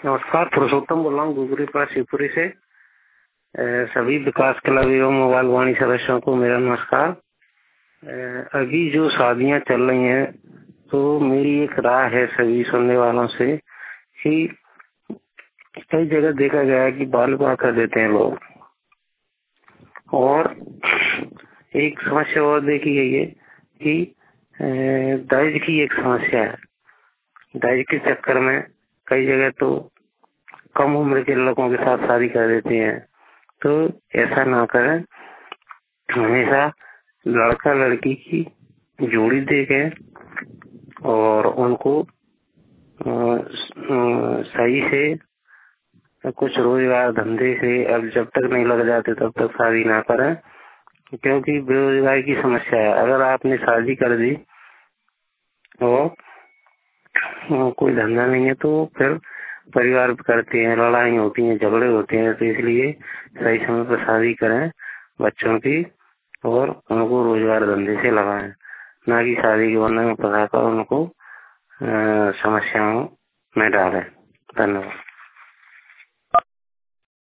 नमस्कार, पुरुषोत्तम बोल रहा हूँ गुगरी पास शिवपुरी से। सभी विकास क्लब एवं मोबाइल वाणी सदस्यों को मेरा नमस्कार। अभी जो शादियां चल रही हैं तो मेरी एक राय है सभी सुनने वालों से कि कई जगह देखा गया है कि बाल विवाह कर देते हैं लोग, और एक समस्या और देखी गई है कि दहेज की एक समस्या है। दहेज के चक्कर में कई जगह तो कम उम्र के लड़कों के साथ शादी कर देते हैं, तो ऐसा ना करें। हमेशा लड़का लड़की की जोड़ी देखें और उनको सही से कुछ रोजगार धंधे से अब जब तक नहीं लग जाते तब तक शादी ना करें, क्योंकि बेरोजगारी की समस्या है। अगर आपने शादी कर दी और कोई धंधा नहीं है तो फिर परिवार करते हैं, लड़ाई होती है, झगड़े होते हैं। तो इसलिए सही समय पर शादी करें बच्चों की और उनको रोजगार धंधे से लगाएं, ना कि शादी के बंधन में फंसाकर उनको समस्याओं में डालें। धन्यवाद।